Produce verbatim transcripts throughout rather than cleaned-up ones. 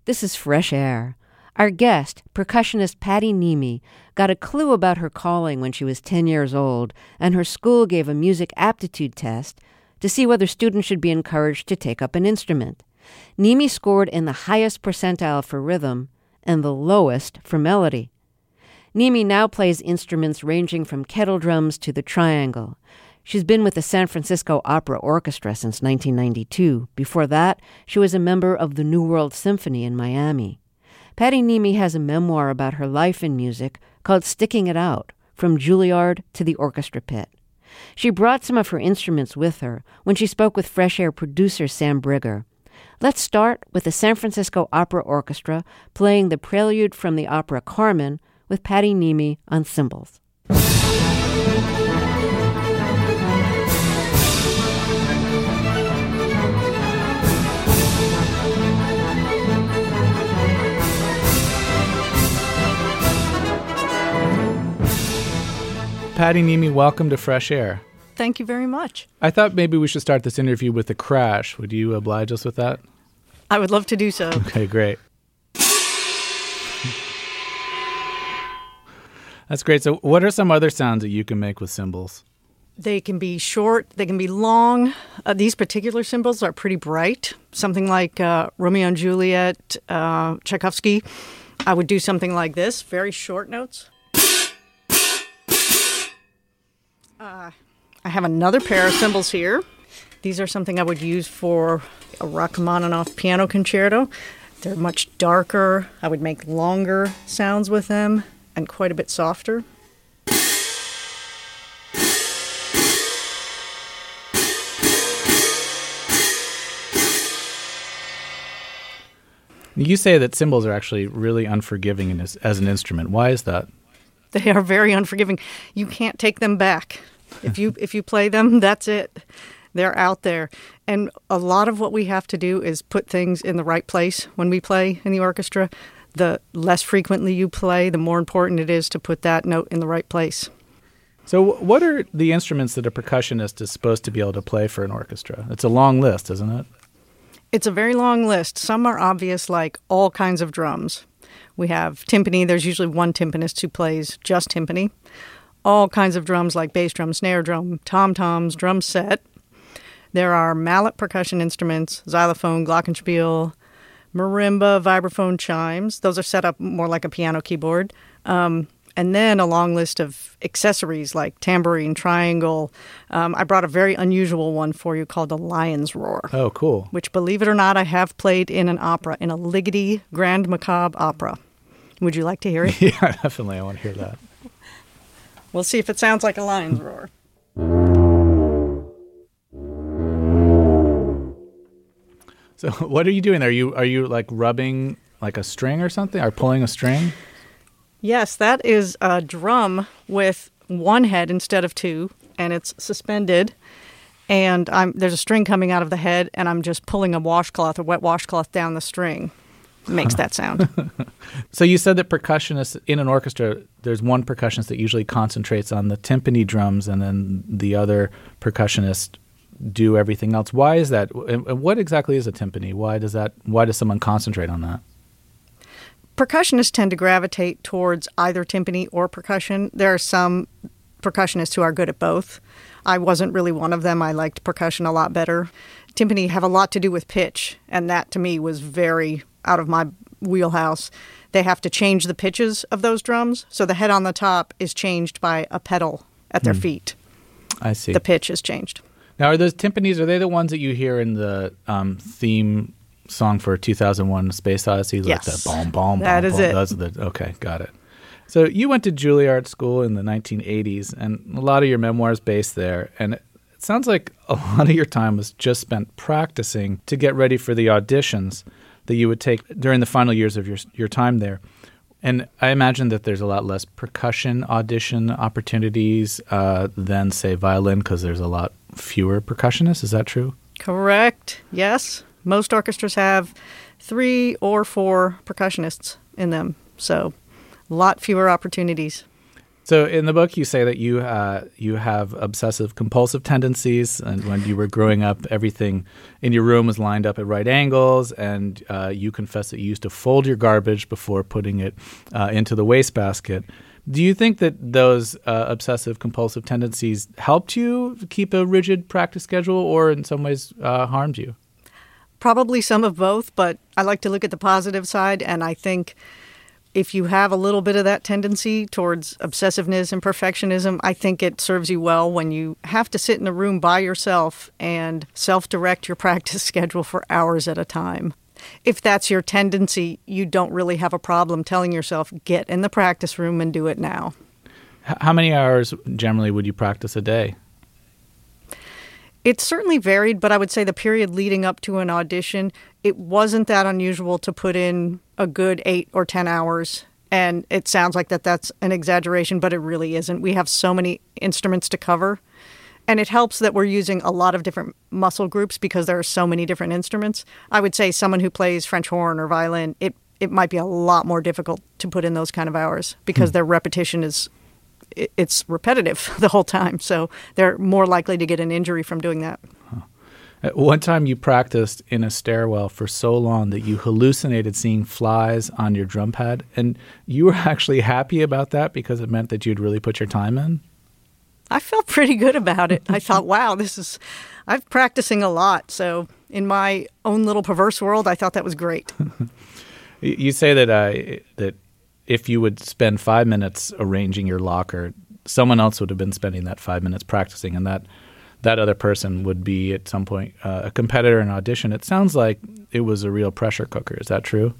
This is Fresh Air. Our guest, percussionist Patty Niemi, got a clue about her calling when she was ten years old, and her school gave a music aptitude test to see whether students should be encouraged to take up an instrument. Niemi scored in the highest percentile for rhythm and the lowest for melody. Niemi now plays instruments ranging from kettle drums to the triangle. She's been with the San Francisco Opera Orchestra since nineteen ninety-two. Before that, she was a member of the New World Symphony in Miami. Patty Niemi has a memoir about her life in music called Sticking It Out, From Juilliard to the Orchestra Pit. She brought some of her instruments with her when she spoke with Fresh Air producer Sam Brigger. Let's start with the San Francisco Opera Orchestra playing the prelude from the opera Carmen with Patty Niemi on cymbals. Patty Niemi, welcome to Fresh Air. Thank you very much. I thought maybe we should start this interview with a crash. Would you oblige us with that? I would love to do so. Okay, great. That's great. So what are some other sounds that you can make with cymbals? They can be short. They can be long. Uh, these particular cymbals are pretty bright. Something like uh, Romeo and Juliet, uh, Tchaikovsky. I would do something like this, very short notes. Uh, I have another pair of cymbals here. These are something I would use for a Rachmaninoff piano concerto. They're much darker. I would make longer sounds with them and quite a bit softer. You say that cymbals are actually really unforgiving as, as an instrument. Why is that? They are very unforgiving. You can't take them back. If you if you play them, that's it. They're out there. And a lot of what we have to do is put things in the right place when we play in the orchestra. The less frequently you play, the more important it is to put that note in the right place. So what are the instruments that a percussionist is supposed to be able to play for an orchestra? It's a long list, isn't it? It's a very long list. Some are obvious, like all kinds of drums. We have timpani. There's usually one timpanist who plays just timpani. All kinds of drums like bass drum, snare drum, tom-toms, drum set. There are mallet percussion instruments, xylophone, glockenspiel, marimba, vibraphone, chimes. Those are set up more like a piano keyboard. Um, and then a long list of accessories like tambourine, triangle. Um, I brought a very unusual one for you called the lion's roar. Oh, cool. Which, believe it or not, I have played in an opera, in a Ligeti Grand Macabre opera. Would you like to hear it? Yeah, definitely. I want to hear that. We'll see if it sounds like a lion's roar. So what are you doing there? Are you, are you like rubbing like a string or something? Or pulling a string? Yes, that is a drum with one head instead of two, and it's suspended. And I'm, there's a string coming out of the head, and I'm just pulling a washcloth, a wet washcloth down the string. It makes that sound. So you said that percussionists in an orchestra, there's one percussionist that usually concentrates on the timpani drums, and then the other percussionists do everything else. Why is that? And what exactly is a timpani? Why does that? Why does someone concentrate on that? Percussionists tend to gravitate towards either timpani or percussion. There are some percussionists who are good at both. I wasn't really one of them. I liked percussion a lot better. Timpani have a lot to do with pitch, and that to me was very out of my wheelhouse. They have to change the pitches of those drums, so the head on the top is changed by a pedal at their mm. feet. I see. The pitch is changed. Now, are those timpanis, are they the ones that you hear in the um, theme song for two thousand one Space Odyssey? Yes. Like the boom, boom, that boom, is boom. it. Those are the, okay, got it. So you went to Juilliard School in the nineteen eighties, and a lot of your memoirs based there. And it sounds like a lot of your time was just spent practicing to get ready for the auditions that you would take during the final years of your your time there. And I imagine that there's a lot less percussion audition opportunities uh, than, say, violin, because there's a lot fewer percussionists. Is that true? Correct. Yes. Most orchestras have three or four percussionists in them, so a lot fewer opportunities. So in the book, you say that you uh, you have obsessive compulsive tendencies, and when you were growing up, everything in your room was lined up at right angles, and uh, you confess that you used to fold your garbage before putting it uh, into the wastebasket. Do you think that those uh, obsessive compulsive tendencies helped you keep a rigid practice schedule, or in some ways uh, harmed you? Probably some of both, but I like to look at the positive side, and I think if you have a little bit of that tendency towards obsessiveness and perfectionism, I think it serves you well when you have to sit in a room by yourself and self-direct your practice schedule for hours at a time. If that's your tendency, you don't really have a problem telling yourself, get in the practice room and do it now. How many hours generally would you practice a day? It certainly varied, but I would say the period leading up to an audition, it wasn't that unusual to put in a good eight or ten hours. And it sounds like that that's an exaggeration, but it really isn't. We have so many instruments to cover. And it helps that we're using a lot of different muscle groups because there are so many different instruments. I would say someone who plays French horn or violin, it, it might be a lot more difficult to put in those kind of hours because hmm. their repetition is it's repetitive the whole time. So they're more likely to get an injury from doing that. Huh. At one time you practiced in a stairwell for so long that you hallucinated seeing flies on your drum pad. And you were actually happy about that because it meant that you'd really put your time in? I felt pretty good about it. I thought, wow, this is, I'm practicing a lot. So in my own little perverse world, I thought that was great. You say that uh, that if you would spend five minutes arranging your locker, someone else would have been spending that five minutes practicing, and that that other person would be at some point uh, a competitor in an audition. It sounds like it was a real pressure cooker. Is that true?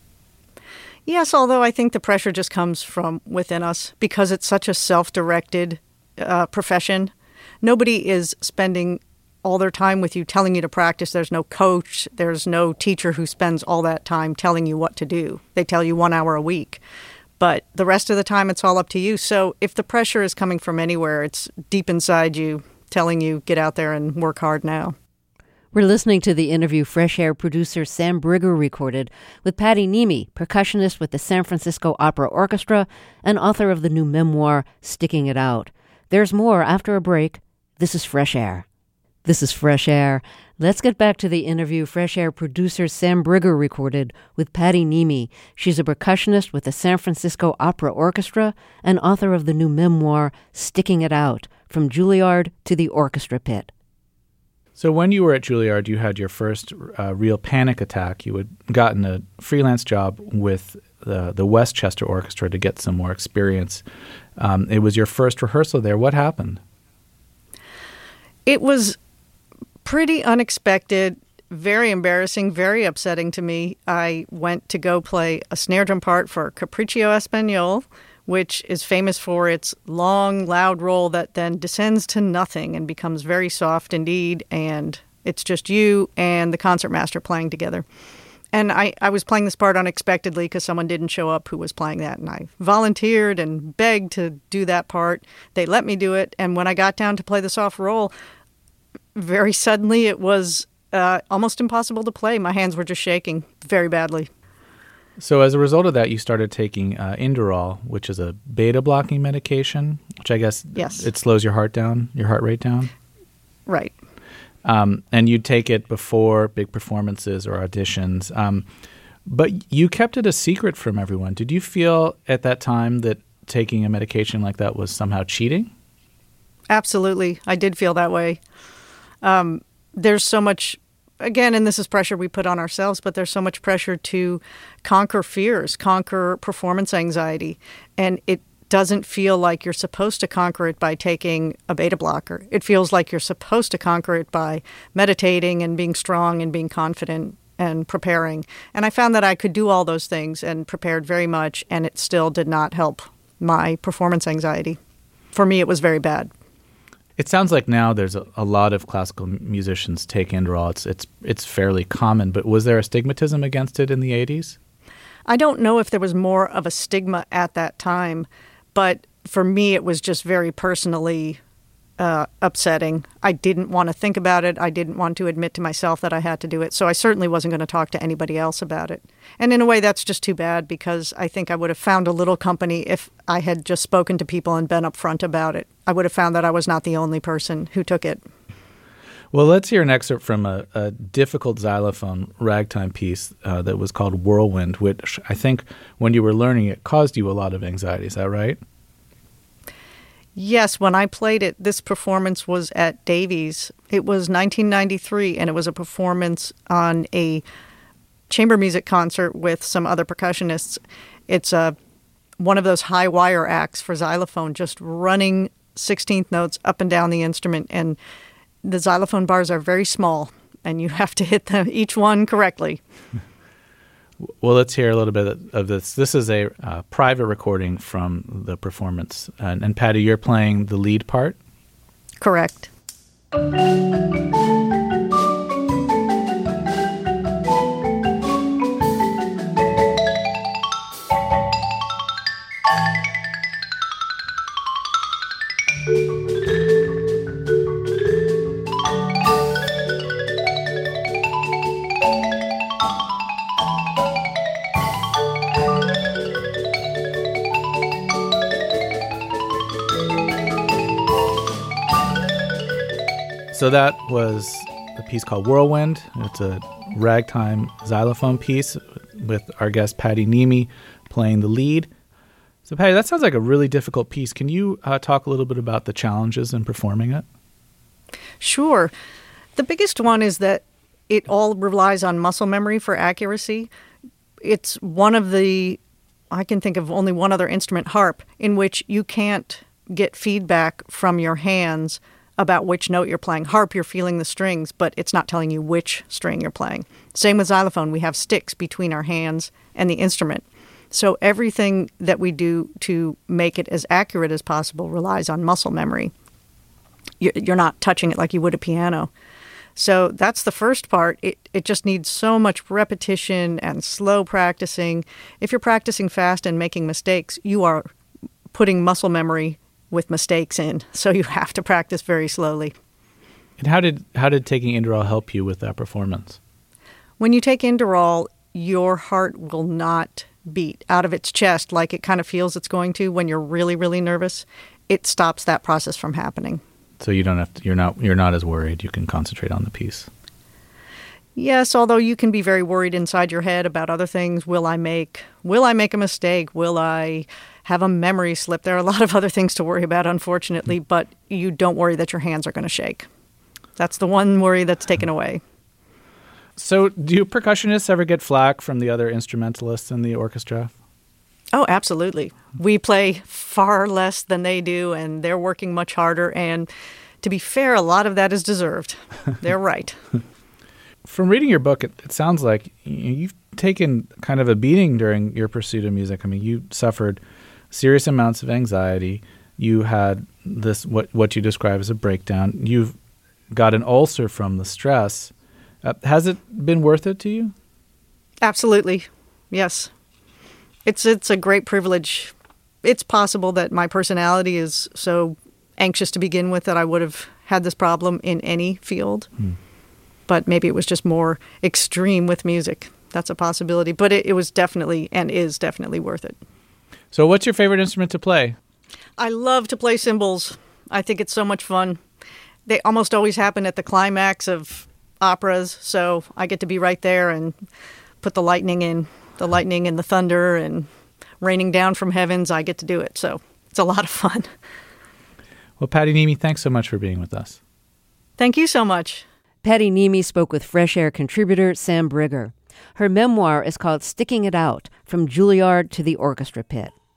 Yes, although I think the pressure just comes from within us because it's such a self-directed uh, profession. Nobody is spending all their time with you telling you to practice. There's no coach. There's no teacher who spends all that time telling you what to do. They tell you one hour a week. But the rest of the time, it's all up to you. So if the pressure is coming from anywhere, it's deep inside you telling you, get out there and work hard now. We're listening to the interview Fresh Air producer Sam Brigger recorded with Patty Niemi, percussionist with the San Francisco Opera Orchestra and author of the new memoir, Sticking It Out. There's more after a break. This is Fresh Air. This is Fresh Air. Let's get back to the interview Fresh Air producer Sam Brigger recorded with Patty Niemi. She's a percussionist with the San Francisco Opera Orchestra and author of the new memoir, Sticking It Out, From Juilliard to the Orchestra Pit. So when you were at Juilliard, you had your first uh, real panic attack. You had gotten a freelance job with the, the Westchester Orchestra to get some more experience. Um, it was your first rehearsal there. What happened? It was pretty unexpected, very embarrassing, very upsetting to me. I went to go play a snare drum part for Capriccio Espagnol, which is famous for its long, loud roll that then descends to nothing and becomes very soft indeed, and it's just you and the concertmaster playing together. And I, I was playing this part unexpectedly because someone didn't show up who was playing that, and I volunteered and begged to do that part. They let me do it, and when I got down to play the soft roll, very suddenly it was uh, almost impossible to play. My hands were just shaking very badly. So as a result of that, you started taking uh, Inderal, which is a beta-blocking medication, which I guess yes. it slows your heart down, your heart rate down? Right. Um, and you'd take it before big performances or auditions. Um, but you kept it a secret from everyone. Did you feel at that time that taking a medication like that was somehow cheating? Absolutely. I did feel that way. Um, there's so much, again, and this is pressure we put on ourselves, but there's so much pressure to conquer fears, conquer performance anxiety. And it doesn't feel like you're supposed to conquer it by taking a beta blocker. It feels like you're supposed to conquer it by meditating and being strong and being confident and preparing. And I found that I could do all those things and prepared very much, and it still did not help my performance anxiety. For me, it was very bad. It sounds like now there's a, a lot of classical musicians take Inderal. It's it's it's fairly common, but was there a stigmatism against it in the eighties? I don't know if there was more of a stigma at that time, but for me it was just very personally uh, upsetting. I didn't want to think about it. I didn't want to admit to myself that I had to do it. So I certainly wasn't going to talk to anybody else about it. And in a way, that's just too bad, because I think I would have found a little company if I had just spoken to people and been upfront about it. I would have found that I was not the only person who took it. Well, let's hear an excerpt from a, a difficult xylophone ragtime piece uh, that was called Whirlwind, which I think when you were learning it caused you a lot of anxiety. Is that right? Yes, when I played it, this performance was at Davies. It was nineteen ninety-three, and it was a performance on a chamber music concert with some other percussionists. It's a one of those high wire acts for xylophone, just running sixteenth notes up and down the instrument, and the xylophone bars are very small, and you have to hit them each one correctly. Well, let's hear a little bit of this. This is a uh, private recording from the performance. And, and Patty, you're playing the lead part? Correct. So that was a piece called Whirlwind. It's a ragtime xylophone piece with our guest Patty Niemi playing the lead. So Patty, that sounds like a really difficult piece. Can you uh, talk a little bit about the challenges in performing it? Sure. The biggest one is that it all relies on muscle memory for accuracy. It's one of the, I can think of only one other instrument, harp, in which you can't get feedback from your hands about which note you're playing. Harp, you're feeling the strings, but it's not telling you which string you're playing. Same with xylophone. We have sticks between our hands and the instrument. So everything that we do to make it as accurate as possible relies on muscle memory. You're not touching it like you would a piano. So that's the first part. It, it just needs so much repetition and slow practicing. If you're practicing fast and making mistakes, you are putting muscle memory with mistakes in, so you have to practice very slowly. And how did how did taking Inderal help you with that performance? When you take Inderal, your heart will not beat out of its chest like it kind of feels it's going to when you're really, really nervous. It stops that process from happening. So you don't have to, you're not you're not as worried. You can concentrate on the piece. Yes, although you can be very worried inside your head about other things. Will I make will I make a mistake? Will I have a memory slip? There are a lot of other things to worry about, unfortunately, but you don't worry that your hands are going to shake. That's the one worry that's taken away. So do percussionists ever get flack from the other instrumentalists in the orchestra? Oh, absolutely. We play far less than they do, and they're working much harder. And to be fair, a lot of that is deserved. They're right. From reading your book, it, it sounds like you've taken kind of a beating during your pursuit of music. I mean, you suffered serious amounts of anxiety. You had this, what, what you describe as a breakdown. You've got an ulcer from the stress. Uh, has it been worth it to you? Absolutely. Yes. It's it's a great privilege. It's possible that my personality is so anxious to begin with that I would have had this problem in any field. Hmm. But maybe it was just more extreme with music. That's a possibility. But it, it was definitely and is definitely worth it. So what's your favorite instrument to play? I love to play cymbals. I think it's so much fun. They almost always happen at the climax of operas, so I get to be right there and put the lightning in, the lightning and the thunder and raining down from heavens. I get to do it, so it's a lot of fun. Well, Patty Niemi, thanks so much for being with us. Thank you so much. Patty Niemi spoke with Fresh Air contributor Sam Brigger. Her memoir is called Sticking It Out, From Juilliard to the Orchestra Pit.